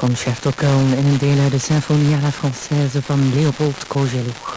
Concerto Köln in een deel uit de Symphonie à la Française van Leopold Kozeluch.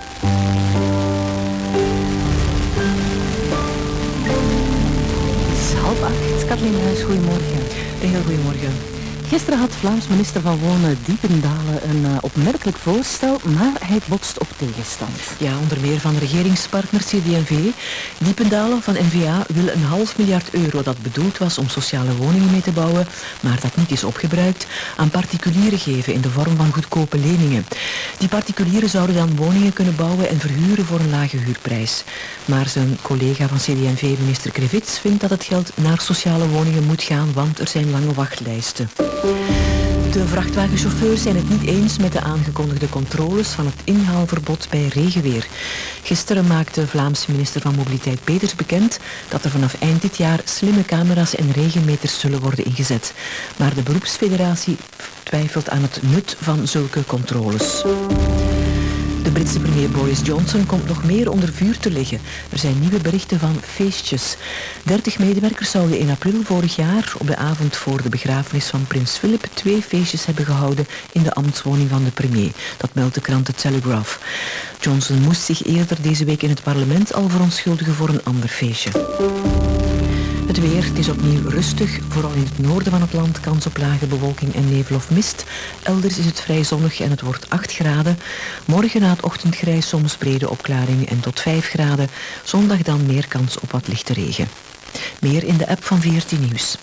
Het is 7:30. Kathleen Huis, goedemorgen. Een heel goedemorgen. Gisteren had Vlaams minister van Wonen Diependalen een opmerkelijk voorstel, maar hij botst op tegenstand. Ja, onder meer van regeringspartner CD&V. Diependalen van N-VA wil €0,5 miljard dat bedoeld was om sociale woningen mee te bouwen, maar dat niet is opgebruikt, aan particulieren geven in de vorm van goedkope leningen. Die particulieren zouden dan woningen kunnen bouwen en verhuren voor een lage huurprijs. Maar zijn collega van CD&V, minister Krevits, vindt dat het geld naar sociale woningen moet gaan, want er zijn lange wachtlijsten. De vrachtwagenchauffeurs zijn het niet eens met de aangekondigde controles van het inhaalverbod bij regenweer. Gisteren maakte Vlaamse minister van Mobiliteit Peters bekend dat er vanaf eind dit jaar slimme camera's en regenmeters zullen worden ingezet. Maar de beroepsfederatie twijfelt aan het nut van zulke controles. De Britse premier Boris Johnson komt nog meer onder vuur te liggen. Er zijn nieuwe berichten van feestjes. 30 medewerkers zouden in april vorig jaar, op de avond voor de begrafenis van prins Philip, 2 feestjes hebben gehouden in de ambtswoning van de premier. Dat meldt de krant The Telegraph. Johnson moest zich eerder deze week in het parlement al verontschuldigen voor een ander feestje. Het weer, het is opnieuw rustig. Vooral in het noorden van het land kans op lage bewolking en nevel of mist. Elders is het vrij zonnig en het wordt 8 graden. Morgen na het ochtendgrijs soms brede opklaringen en tot 5 graden. Zondag dan meer kans op wat lichte regen. Meer in de app van 14 Nieuws.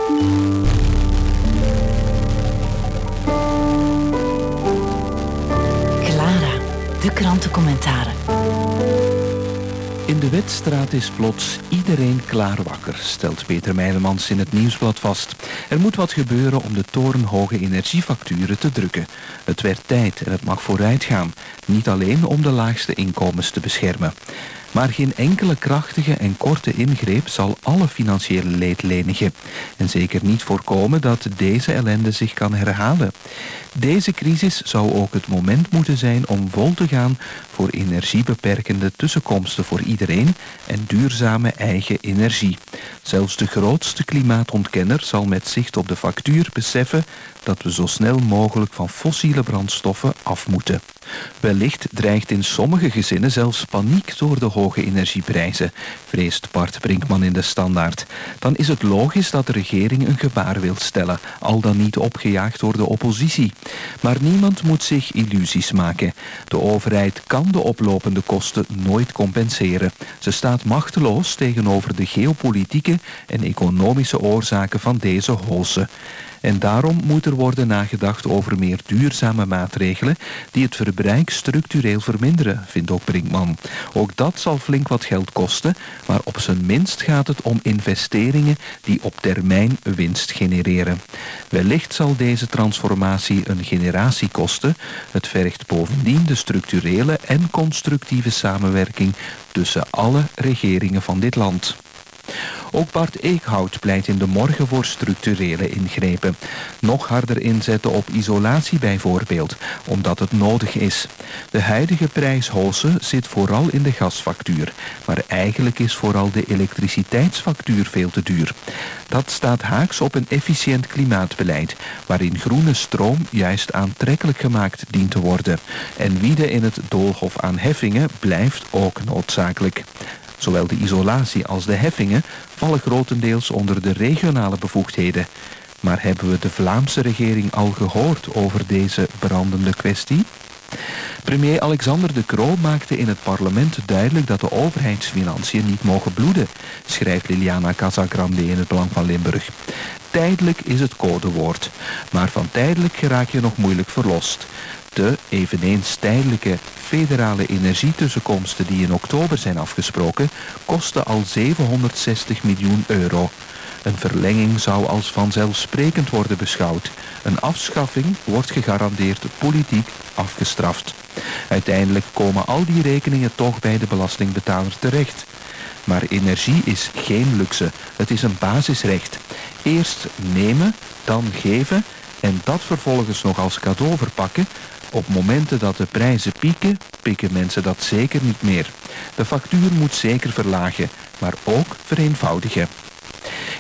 Clara, de krantencommentaren. In de Wetstraat is plots iedereen klaar wakker, stelt Peter Meilemans in het Nieuwsblad vast. Er moet wat gebeuren om de torenhoge energiefacturen te drukken. Het werd tijd en het mag vooruit gaan. Niet alleen om de laagste inkomens te beschermen. Maar geen enkele krachtige en korte ingreep zal alle financiële leed lenigen. En zeker niet voorkomen dat deze ellende zich kan herhalen. Deze crisis zou ook het moment moeten zijn om vol te gaan voor energiebeperkende tussenkomsten voor iedereen en duurzame eigen energie. Zelfs de grootste klimaatontkenner zal met zicht op de factuur beseffen dat we zo snel mogelijk van fossiele brandstoffen af moeten. Wellicht dreigt in sommige gezinnen zelfs paniek door de hoge energieprijzen, vreest Bart Brinkman in de Standaard. Dan is het logisch dat de regering een gebaar wil stellen, al dan niet opgejaagd door de oppositie. Maar niemand moet zich illusies maken. De overheid kan de oplopende kosten nooit compenseren. Ze staat machteloos tegenover de geopolitieke en economische oorzaken van deze holse. En daarom moet er worden nagedacht over meer duurzame maatregelen die het verbruik structureel verminderen, vindt ook Brinkman. Ook dat zal flink wat geld kosten, maar op zijn minst gaat het om investeringen die op termijn winst genereren. Wellicht zal deze transformatie een generatie kosten. Het vergt bovendien de structurele en constructieve samenwerking tussen alle regeringen van dit land. Ook Bart Eekhout pleit in de morgen voor structurele ingrepen. Nog harder inzetten op isolatie bijvoorbeeld, omdat het nodig is. De huidige prijshoogte zit vooral in de gasfactuur, maar eigenlijk is vooral de elektriciteitsfactuur veel te duur. Dat staat haaks op een efficiënt klimaatbeleid, waarin groene stroom juist aantrekkelijk gemaakt dient te worden. En wieden in het doolhof aan heffingen blijft ook noodzakelijk. Zowel de isolatie als de heffingen vallen grotendeels onder de regionale bevoegdheden. Maar hebben we de Vlaamse regering al gehoord over deze brandende kwestie? Premier Alexander De Croo maakte in het parlement duidelijk dat de overheidsfinanciën niet mogen bloeden, schrijft Liliana Casagrande in het Belang van Limburg. Tijdelijk is het codewoord, maar van tijdelijk geraak je nog moeilijk verlost. De eveneens tijdelijke federale energietussenkomsten die in oktober zijn afgesproken, kosten al €760 miljoen. Een verlenging zou als vanzelfsprekend worden beschouwd. Een afschaffing wordt gegarandeerd politiek afgestraft. Uiteindelijk komen al die rekeningen toch bij de belastingbetaler terecht. Maar energie is geen luxe, het is een basisrecht. Eerst nemen, dan geven en dat vervolgens nog als cadeau verpakken. Op momenten dat de prijzen pieken, pikken mensen dat zeker niet meer. De factuur moet zeker verlagen, maar ook vereenvoudigen.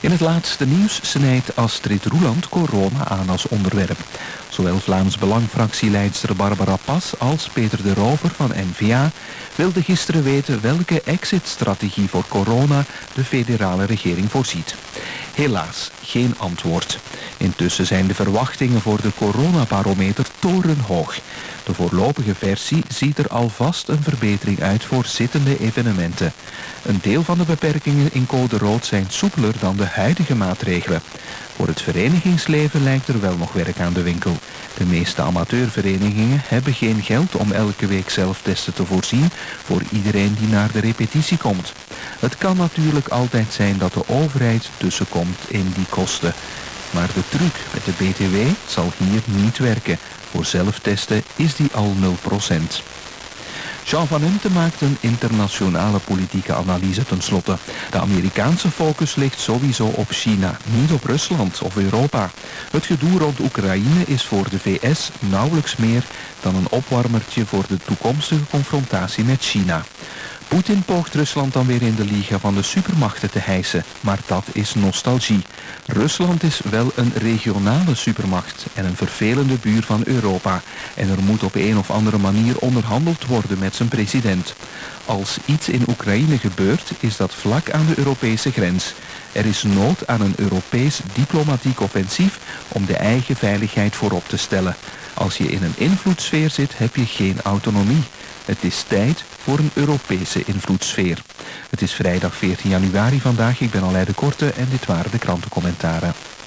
In het laatste nieuws snijdt Astrid Roeland corona aan als onderwerp. Zowel Vlaams Belang-fractieleidster Barbara Pas als Peter de Rover van N-VA wilden gisteren weten welke exit-strategie voor corona de federale regering voorziet. Helaas, geen antwoord. Intussen zijn de verwachtingen voor de coronabarometer torenhoog. De voorlopige versie ziet er alvast een verbetering uit voor zittende evenementen. Een deel van de beperkingen in code rood zijn soepeler dan de huidige maatregelen. Voor het verenigingsleven lijkt er wel nog werk aan de winkel. De meeste amateurverenigingen hebben geen geld om elke week zelftesten te voorzien voor iedereen die naar de repetitie komt. Het kan natuurlijk altijd zijn dat de overheid tussenkomt in die kosten. Maar de truc met de BTW zal hier niet werken. Voor zelftesten is die al 0%. Jean Van Emten maakt een internationale politieke analyse tenslotte. De Amerikaanse focus ligt sowieso op China, niet op Rusland of Europa. Het gedoe rond Oekraïne is voor de VS nauwelijks meer dan een opwarmertje voor de toekomstige confrontatie met China. Poetin poogt Rusland dan weer in de liga van de supermachten te hijsen, maar dat is nostalgie. Rusland is wel een regionale supermacht en een vervelende buur van Europa. En er moet op een of andere manier onderhandeld worden met zijn president. Als iets in Oekraïne gebeurt, is dat vlak aan de Europese grens. Er is nood aan een Europees diplomatiek offensief om de eigen veiligheid voorop te stellen. Als je in een invloedssfeer zit, heb je geen autonomie. Het is tijd voor een Europese invloedssfeer. Het is vrijdag 14 januari vandaag. Ik ben Aleid de Korte en dit waren de krantencommentaren.